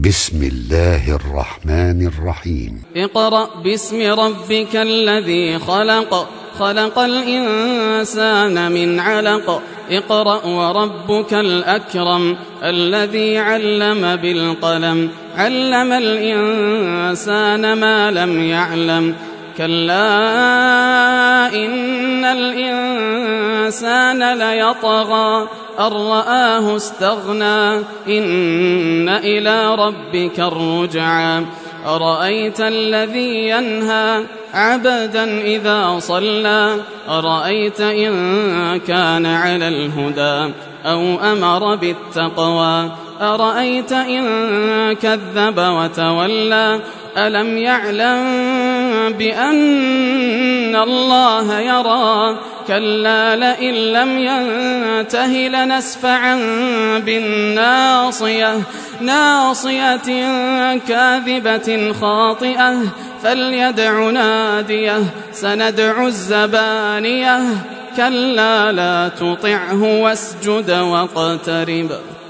بسم الله الرحمن الرحيم. اقرأ باسم ربك الذي خلق، خلق الإنسان من علق. اقرأ وربك الأكرم الذي علم بالقلم، علم الإنسان ما لم يعلم. كلا إن الإنسان ليطغى أن رآه استغنى، إن إلى ربك الرجعى. أرأيت الذي ينهى عبدا إذا صلى، أرأيت إن كان على الهدى أو أمر بالتقوى، أرأيت إن كذب وتولى. ألم يعلم بأن الله يرى، كلا لئن لم ينته لنسفعا بالناصية، ناصية كاذبة خاطئة، فليدع ناديه سندع الزبانية. كلا لا تطعه واسجد واقترب.